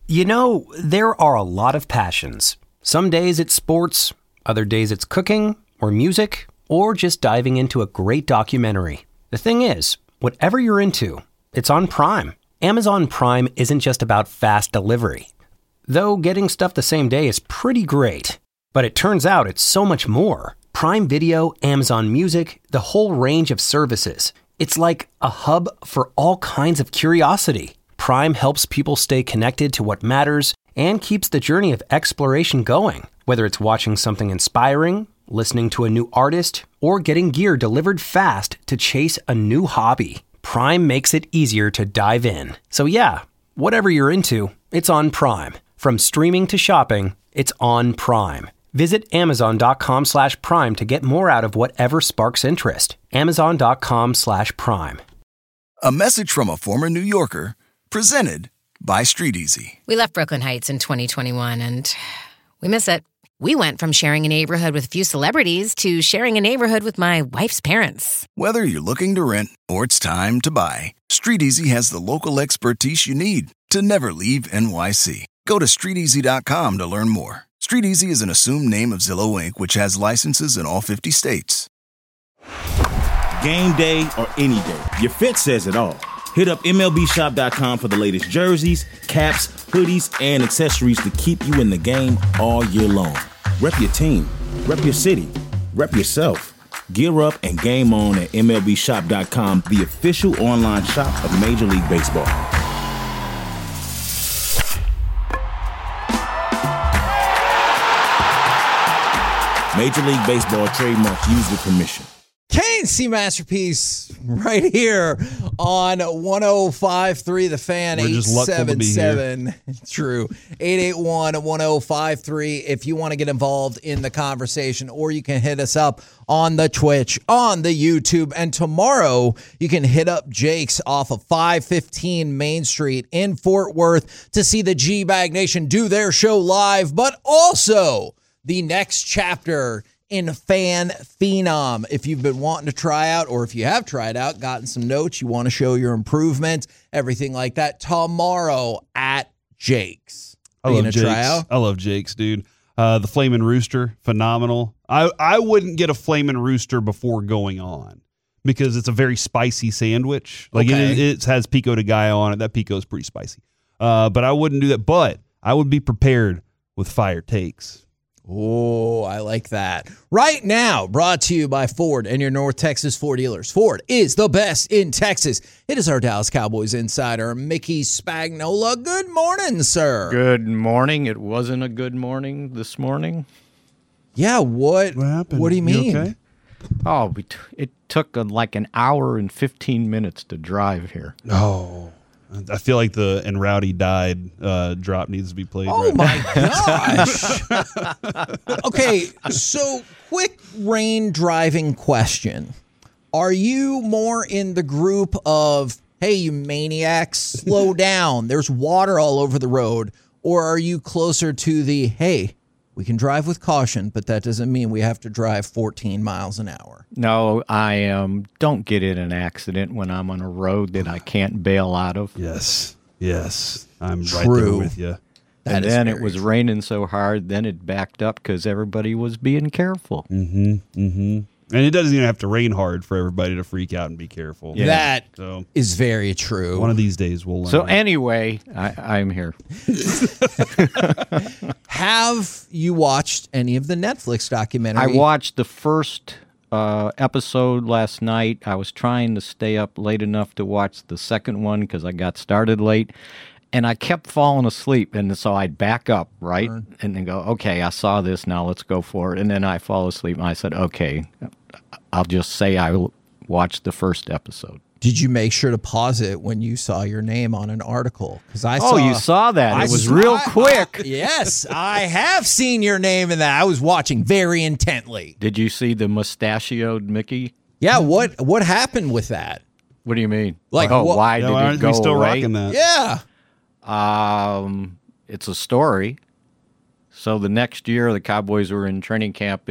You know, there are a lot of passions. Some days it's sports, other days it's cooking or music, or just diving into a great documentary. The thing is, whatever you're into, it's on Prime. Amazon Prime isn't just about fast delivery. Though getting stuff the same day is pretty great. But it turns out it's so much more. Prime Video, Amazon Music, the whole range of services. It's like a hub for all kinds of curiosity. Prime helps people stay connected to what matters and keeps the journey of exploration going. Whether it's watching something inspiring, listening to a new artist, or getting gear delivered fast to chase a new hobby, Prime makes it easier to dive in. So yeah, whatever you're into, it's on Prime. From streaming to shopping, it's on Prime. Visit Amazon.com/Prime to get more out of whatever sparks interest. Amazon.com/Prime. A message from a former New Yorker, presented by StreetEasy. We left Brooklyn Heights in 2021 and we miss it. We went from sharing a neighborhood with a few celebrities to sharing a neighborhood with my wife's parents. Whether you're looking to rent or it's time to buy, StreetEasy has the local expertise you need to never leave NYC. Go to StreetEasy.com to learn more. StreetEasy is an assumed name of Zillow Inc., which has licenses in all 50 states. Game day or any day, your fit says it all. Hit up MLBshop.com for the latest jerseys, caps, hoodies, and accessories to keep you in the game all year long. Rep your team, rep your city, rep yourself. Gear up and game on at MLBshop.com, the official online shop of Major League Baseball. Major League Baseball trademark used with permission. K&C Masterpiece right here on 105.3 The Fan. We're just luckful to be here. 877 True 881-1053 if you want to get involved in the conversation, or you can hit us up on the Twitch, on the YouTube, and tomorrow you can hit up Jake's off of 515 Main Street in Fort Worth to see the G-Bag Nation do their show live, but also the next chapter in Fan Phenom. If you've been wanting to try out, or if you have tried out, gotten some notes, you want to show your improvement, everything like that, tomorrow at Jake's. I love Jake's. I love Jake's, dude. The Flamin' Rooster, phenomenal. I wouldn't get a Flamin' Rooster before going on because it's a very spicy sandwich. Like it has pico de gallo on it. That pico is pretty spicy. But I wouldn't do that. But I would be prepared with fire takes. Oh, I like that. Right now, brought to you by Ford and your North Texas Ford dealers. Ford is the best in Texas. It is our Dallas Cowboys insider, Mickey Spagnola. Good morning, sir. Good morning. It wasn't a good morning this morning. Yeah, what happened? What do you mean? You okay? Oh, it took like an hour and 15 minutes to drive here. Oh. I feel like the "And Rowdy Died" drop needs to be played. Oh, my gosh. Okay, so quick rain driving question. Are you more in the group of, hey, you maniacs, slow down, there's water all over the road? Or are you closer to the, hey, we can drive with caution, but that doesn't mean we have to drive 14 miles an hour? No, I don't get in an accident when I'm on a road that I can't bail out of. Yes, I'm right there with you. And then it was raining so hard, then it backed up because everybody was being careful. And it doesn't even have to rain hard for everybody to freak out and be careful. Yeah. That is very true. One of these days we'll learn. So anyway, I'm here. Have you watched any of the Netflix documentary? I watched the first episode last night. I was trying to stay up late enough to watch the second one because I got started late. And I kept falling asleep, and so I'd back up, right, and then go, okay, I saw this, now let's go for it. And then I fall asleep, and I said, okay, I'll just say I watched the first episode. Did you make sure to pause it when you saw your name on an article? Because you saw that. It was real quick. Yes, I have seen your name in that. I was watching very intently. Did you see the mustachioed Mickey? Yeah, what happened with that? What do you mean? Like, why did it go still away? Rocking that? Yeah. It's a story. So the next year, the Cowboys were in training camp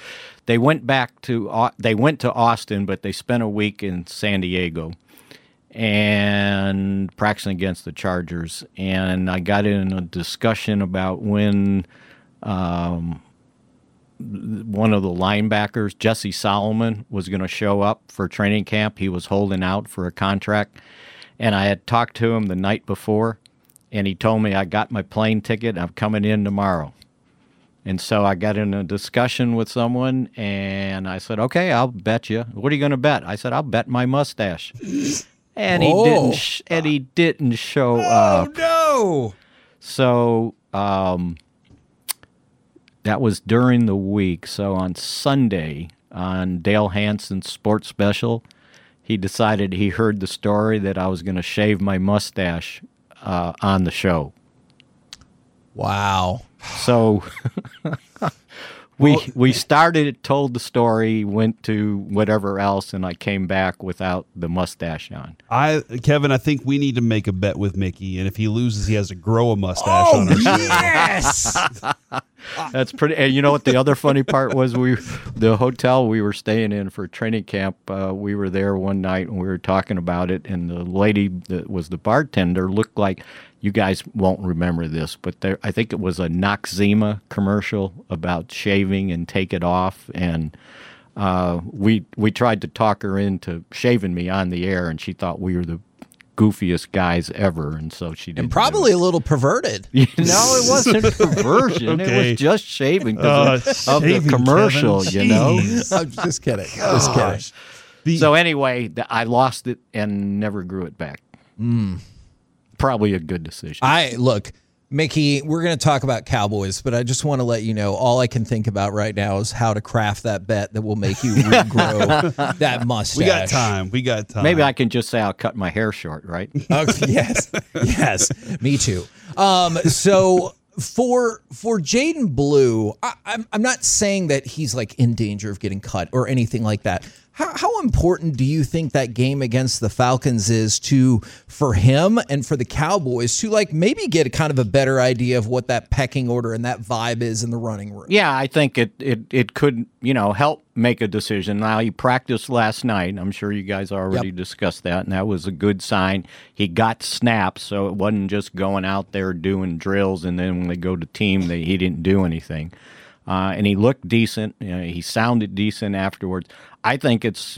they went to Austin, but they spent a week in San Diego. and practicing against the Chargers. And I got in a discussion about when one of the linebackers, Jesse Solomon, was going to show up for training camp. He was holding out for a contract. And I had talked to him the night before, and he told me, I got my plane ticket. I'm coming in tomorrow. And so I got in a discussion with someone, and I said, okay, I'll bet you. What are you going to bet? I said, I'll bet my mustache. And he didn't show up. Oh, no. So that was during the week. So on Sunday, on Dale Hansen's sports special, he decided he heard the story that I was going to shave my mustache on the show. Wow. So we started, told the story, went to whatever else, and I came back without the mustache on. Kevin, I think we need to make a bet with Mickey, and if he loses, he has to grow a mustache on our show. Yes. That's pretty. And you know what the other funny part was? The hotel we were staying in for training camp, we were there one night and we were talking about it, and the lady that was the bartender looked like, you guys won't remember this, but I think it was a Noxzema commercial about shaving and take it off, and we tried to talk her into shaving me on the air, and she thought we were the goofiest guys ever, and so she didn't. And probably a little perverted. No, it wasn't perversion. Okay. It was just shaving because of the commercial, Kevin. you know? I'm just kidding. Just kidding. So anyway, I lost it and never grew it back. Probably a good decision. Look, Mickey, we're going to talk about Cowboys, but I just want to let you know all I can think about right now is how to craft that bet that will make you regrow that mustache. We got time. Maybe I can just say I'll cut my hair short, right? Yes, me too. So for Jaden Blue, I'm not saying that he's like in danger of getting cut or anything like that. How important do you think that game against the Falcons is for him and for the Cowboys to like maybe get a kind of a better idea of what that pecking order and that vibe is in the running room? Yeah, I think it could, help make a decision. Now, he practiced last night. I'm sure you guys already discussed that, and that was a good sign. He got snaps, so it wasn't just going out there doing drills, and then when they go to team, he didn't do anything. And he looked decent. He sounded decent afterwards. I think it's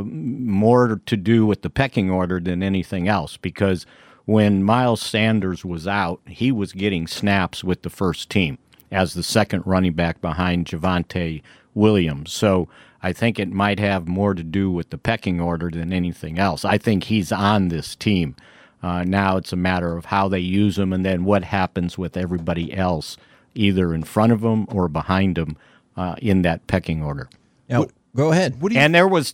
more to do with the pecking order than anything else, because when Miles Sanders was out, he was getting snaps with the first team as the second running back behind Javonte Williams. So I think it might have more to do with the pecking order than anything else. I think he's on this team. Now it's a matter of how they use him and then what happens with everybody else, either in front of him or behind him in that pecking order. Now, go ahead. And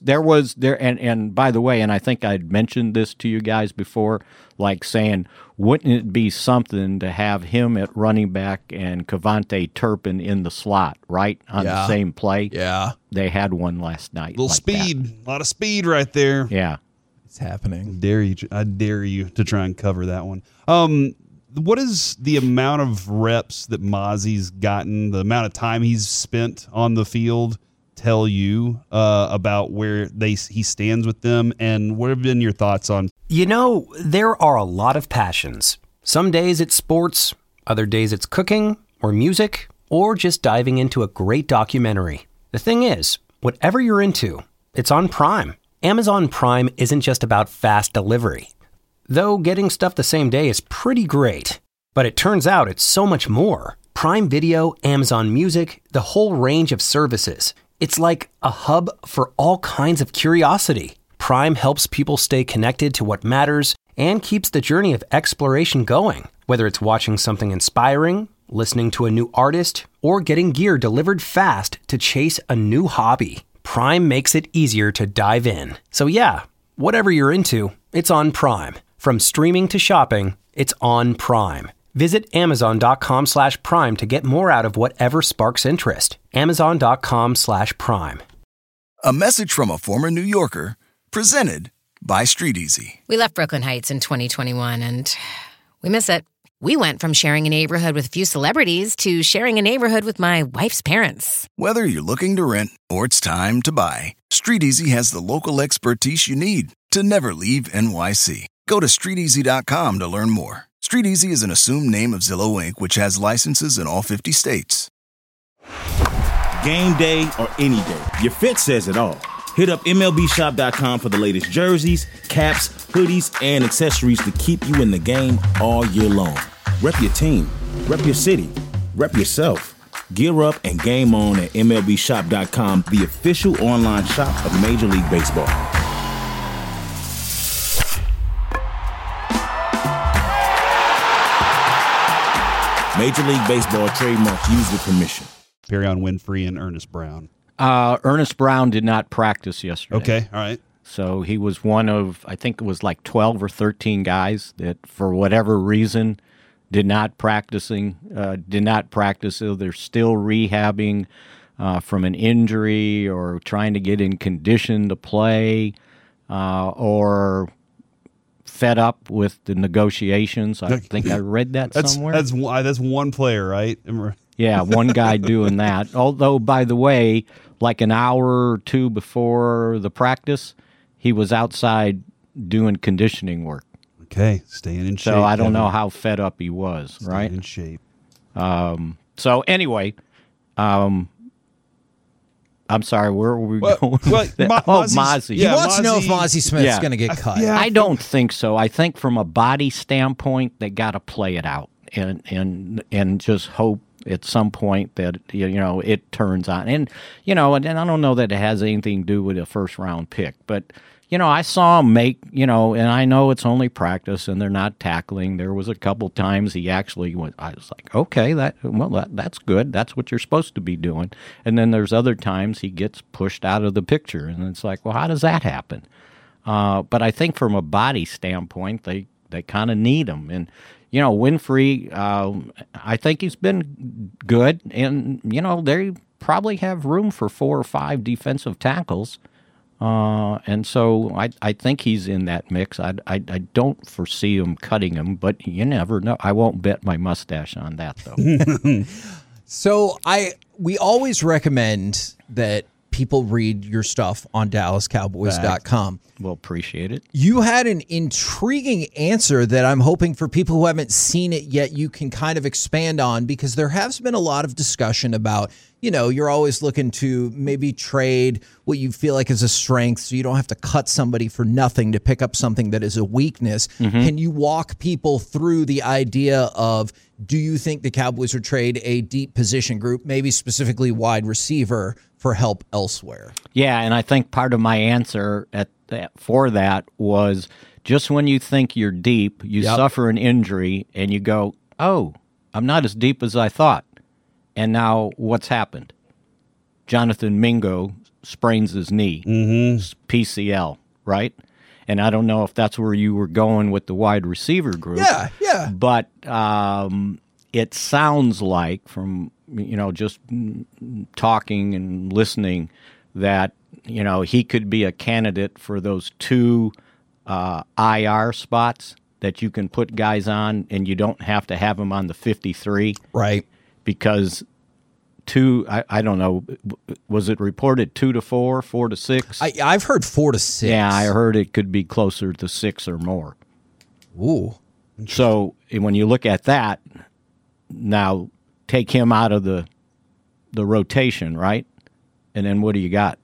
and by the way, and I think I'd mentioned this to you guys before, like saying, wouldn't it be something to have him at running back and Kevontae Turpin in the slot, right, on the same play? Yeah. They had one last night. A lot of speed right there. Yeah. It's happening. I dare you to try and cover that one. What is the amount of reps that Mozzie's gotten, the amount of time he's spent on the field, tell you about where he stands with them, and what have been your thoughts on? There are a lot of passions. Some days it's sports, other days it's cooking or music, or just diving into a great documentary. The thing is, whatever you're into, it's on Prime. Amazon Prime isn't just about fast delivery. Though getting stuff the same day is pretty great. But it turns out it's so much more. Prime Video, Amazon Music, the whole range of services. It's like a hub for all kinds of curiosity. Prime helps people stay connected to what matters and keeps the journey of exploration going. Whether it's watching something inspiring, listening to a new artist, or getting gear delivered fast to chase a new hobby, Prime makes it easier to dive in. So yeah, whatever you're into, it's on Prime. From streaming to shopping, it's on Prime. Visit Amazon.com/Prime to get more out of whatever sparks interest. Amazon.com/Prime. A message from a former New Yorker, presented by Street Easy. We left Brooklyn Heights in 2021 and we miss it. We went from sharing a neighborhood with a few celebrities to sharing a neighborhood with my wife's parents. Whether you're looking to rent or it's time to buy, StreetEasy has the local expertise you need to never leave NYC. Go to StreetEasy.com to learn more. StreetEasy is an assumed name of Zillow Inc., which has licenses in all 50 states. Game day or any day, your fit says it all. Hit up MLBshop.com for the latest jerseys, caps, hoodies, and accessories to keep you in the game all year long. Rep your team, rep your city, rep yourself. Gear up and game on at MLBshop.com, the official online shop of Major League Baseball. Major League Baseball trademark used with permission. Perrion Winfrey and Ernest Brown. Ernest Brown did not practice yesterday. Okay, all right. So he was one of, I think it was like 12 or 13 guys that, for whatever reason, did not practice. So they're still rehabbing from an injury or trying to get in condition to play or fed up with the negotiations. I think I read that somewhere. That's one player, right? Yeah, one guy doing that. Although, by the way, like an hour or two before the practice, he was outside doing conditioning work. Okay, staying in shape. So I don't know how fed up he was, right? Staying in shape. So anyway, I'm sorry, where were we going? He Mozzie. Yeah, wants to know if Mozzie- Mozzie Smith's Yeah. going to get cut. Yeah. I don't think so. I think from a body standpoint, they got to play it out and just hope at some point that it turns on. And and I don't know that it has anything to do with a first round pick, but I saw him make, and I know it's only practice and they're not tackling. There was a couple times he actually went, I was like, okay, that's good. That's what you're supposed to be doing. And then there's other times he gets pushed out of the picture. And it's like, well, how does that happen? But I think from a body standpoint, they kind of need him. And, Winfrey, I think he's been good. And, they probably have room for 4 or 5 defensive tackles. And so I think he's in that mix. I don't foresee him cutting him, but you never know. I won't bet my mustache on that, though. So we always recommend that people read your stuff on DallasCowboys.com. We'll appreciate it. You had an intriguing answer that I'm hoping for people who haven't seen it yet, you can kind of expand on, because there has been a lot of discussion about, you're always looking to maybe trade what you feel like is a strength so you don't have to cut somebody for nothing to pick up something that is a weakness. Mm-hmm. Can you walk people through the idea of, do you think the Cowboys would trade a deep position group, maybe specifically wide receiver, for help elsewhere? Yeah, and I think part of my answer for that was just when you think you're deep, you suffer an injury, and you go, oh, I'm not as deep as I thought. And now what's happened? Jonathan Mingo sprains his knee, PCL, right? And I don't know if that's where you were going with the wide receiver group. Yeah. But it sounds like from, just talking and listening that, he could be a candidate for those 2 IR spots that you can put guys on, and you don't have to have them on the 53. Right. Because I don't know, was it reported 2 to 4, 4 to 6? I've heard 4 to 6. Yeah, I heard it could be closer to 6 or more. Ooh. So when you look at that, now take him out of the rotation, right? And then what do you got?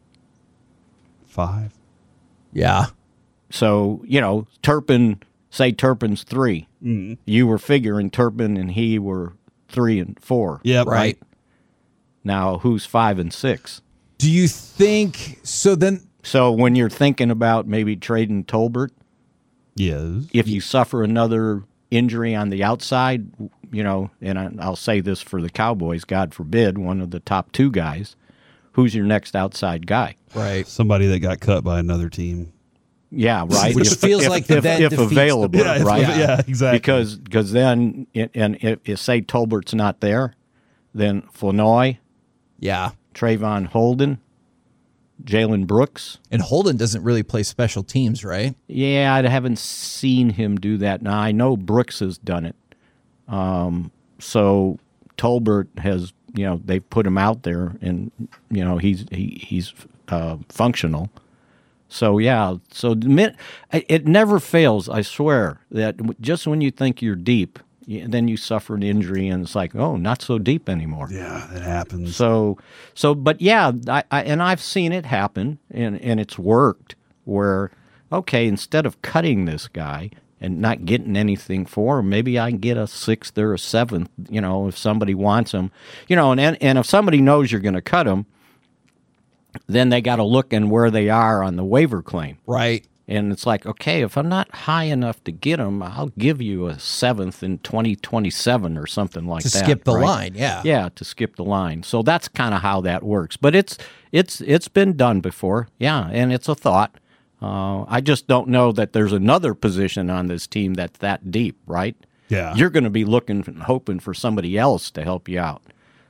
5. Yeah. So, Turpin's 3. Mm-hmm. You were figuring Turpin and he were 3 and 4. Yeah, right. Now, who's 5 and 6? Do you think so? Then, so when you're thinking about maybe trading Tolbert, yes, if you suffer another injury on the outside, and I'll say this for the Cowboys, God forbid, one of the top 2 guys, who's your next outside guy? Right, somebody that got cut by another team. Yeah, right. Which feels like the then if defeats available, the right? Yeah, exactly. Because then, and if say Tolbert's not there, then Flournoy, Trayvon Holden, Jalen Brooks. And Holden doesn't really play special teams, right? Yeah, I haven't seen him do that. Now, I know Brooks has done it. So Tolbert has, they've put him out there, and he's functional. So it never fails. I swear that just when you think you're deep, then you suffer an injury, and it's like, oh, not so deep anymore. Yeah, that happens. But yeah, I've seen it happen, and it's worked. Where, okay, instead of cutting this guy and not getting anything for him, maybe I can get a 6th or a 7th. If somebody wants him, and if somebody knows you're going to cut him, then they got to look in where they are on the waiver claim. Right. And it's like, okay, if I'm not high enough to get him, I'll give you a 7th in 2027 or something like that. To skip the line, yeah. Yeah, to skip the line. So that's kind of how that works. But it's been done before, yeah, and it's a thought. I just don't know that there's another position on this team that's that deep, right? Yeah. You're going to be looking and hoping for somebody else to help you out.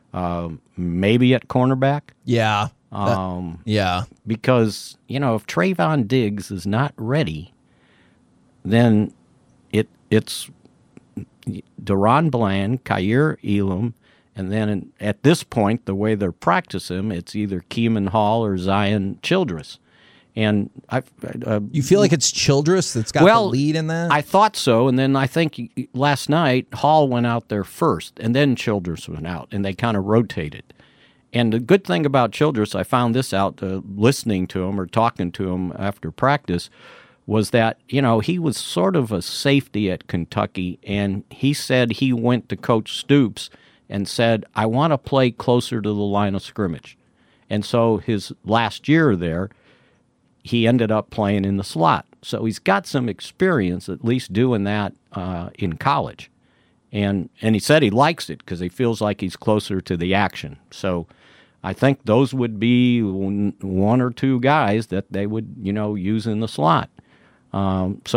Maybe at cornerback. Yeah. Yeah. Because, if Trayvon Diggs is not ready, then it's Deron Bland, Kaiir Elam, and then at this point, the way they're practicing, it's either Keeman Hall or Zion Childress. And you feel like it's Childress that's got the lead in that? I thought so, and then I think last night Hall went out there first, and then Childress went out, and they kind of rotated. And the good thing about Childress, I found this out listening to him or talking to him after practice, was that, he was sort of a safety at Kentucky, and he said he went to Coach Stoops and said, I want to play closer to the line of scrimmage. And so his last year there, he ended up playing in the slot. So he's got some experience at least doing that in college. And he said he likes it because he feels like he's closer to the action. So I think those would be one or two guys that they would, use in the slot. And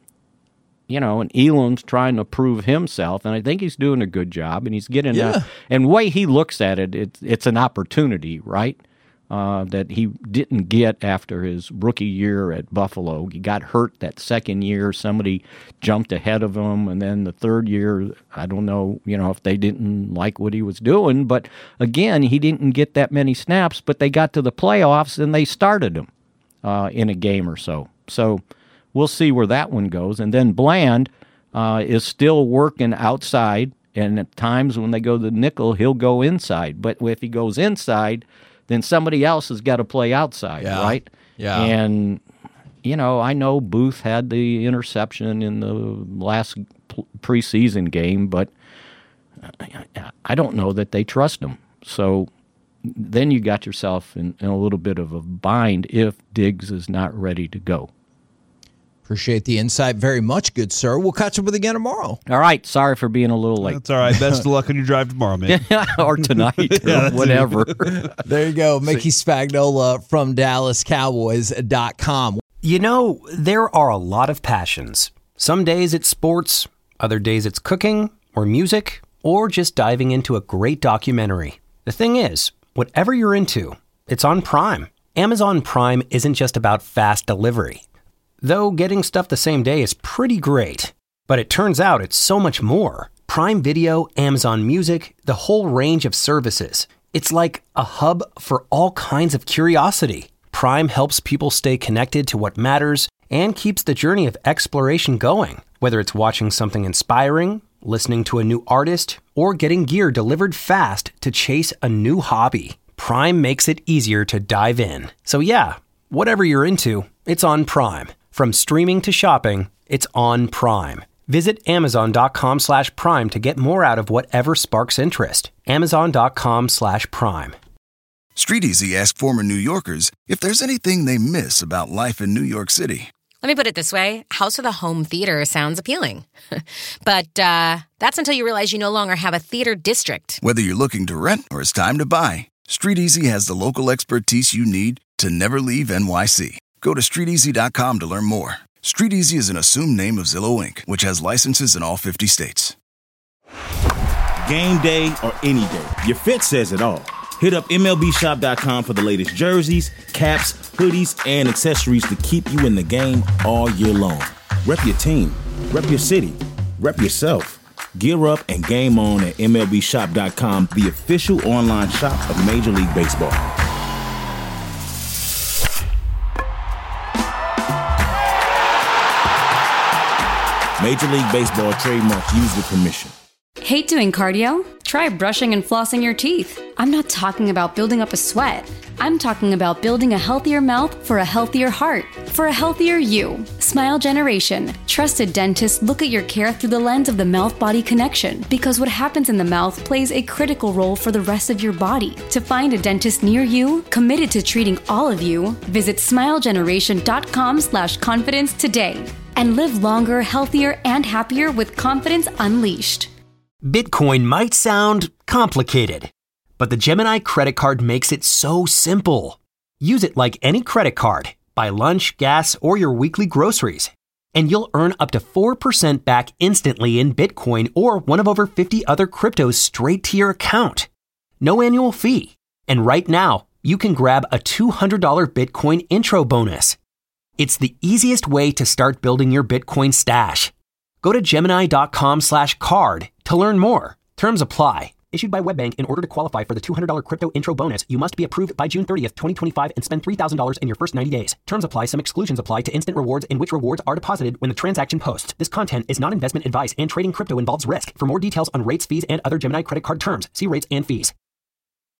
Elam's trying to prove himself, and I think he's doing a good job, and he's getting and the way he looks at it, it's an opportunity, right? That he didn't get after his rookie year at Buffalo. He got hurt that second year. Somebody jumped ahead of him. And then the third year, I don't know, if they didn't like what he was doing. But again, he didn't get that many snaps, but they got to the playoffs and they started him in a game or so. So we'll see where that one goes. And then Bland is still working outside. And at times when they go to the nickel, he'll go inside. But if he goes inside, then somebody else has got to play outside, right? Yeah. And, I know Booth had the interception in the last preseason game, but I don't know that they trust him. So then you got yourself in a little bit of a bind if Diggs is not ready to go. Appreciate the insight very much, good sir. We'll catch up with you again tomorrow. All right. Sorry for being a little late. That's all right. Best of luck on your drive tomorrow, man. Or tonight, or whatever. There you go. Mickey Spagnola from DallasCowboys.com. There are a lot of passions. Some days it's sports, other days it's cooking or music, or just diving into a great documentary. The thing is, whatever you're into, it's on Prime. Amazon Prime isn't just about fast delivery. Though getting stuff the same day is pretty great. But it turns out it's so much more. Prime Video, Amazon Music, the whole range of services. It's like a hub for all kinds of curiosity. Prime helps people stay connected to what matters and keeps the journey of exploration going. Whether it's watching something inspiring, listening to a new artist, or getting gear delivered fast to chase a new hobby, Prime makes it easier to dive in. So yeah, whatever you're into, it's on Prime. From streaming to shopping, it's on Prime. Visit Amazon.com/Prime to get more out of whatever sparks interest. Amazon.com/Prime. StreetEasy asked former New Yorkers if there's anything they miss about life in New York City. Let me put it this way. House with a home theater sounds appealing. But that's until you realize you no longer have a theater district. Whether you're looking to rent or it's time to buy, StreetEasy has the local expertise you need to never leave NYC. Go to StreetEasy.com to learn more. StreetEasy is an assumed name of Zillow Inc., which has licenses in all 50 states. Game day or any day, your fit says it all. Hit up MLBshop.com for the latest jerseys, caps, hoodies, and accessories to keep you in the game all year long. Rep your team, rep your city, rep yourself. Gear up and game on at MLBShop.com, the official online shop of Major League Baseball. Major League Baseball trademarks used with permission. Hate doing cardio? Try brushing and flossing your teeth. I'm not talking about building up a sweat. I'm talking about building a healthier mouth for a healthier heart, for a healthier you. Smile Generation. Trusted dentists look at your care through the lens of the mouth-body connection, because what happens in the mouth plays a critical role for the rest of your body. To find a dentist near you, committed to treating all of you, visit smilegeneration.com/confidence today. And live longer, healthier, and happier with confidence unleashed. Bitcoin might sound complicated, but the Gemini credit card makes it so simple. Use it like any credit card. Buy lunch, gas, or your weekly groceries, and you'll earn up to 4% back instantly in Bitcoin or one of over 50 other cryptos straight to your account. No annual fee. And right now, you can grab a $200 Bitcoin intro bonus. It's the easiest way to start building your Bitcoin stash. Go to Gemini.com/card to learn more. Terms apply. Issued by WebBank. In order to qualify for the $200 crypto intro bonus, you must be approved by June 30th, 2025 and spend $3,000 in your first 90 days. Terms apply. Some exclusions apply to instant rewards, in which rewards are deposited when the transaction posts. This content is not investment advice, and trading crypto involves risk. For more details on rates, fees, and other Gemini credit card terms, see rates and fees.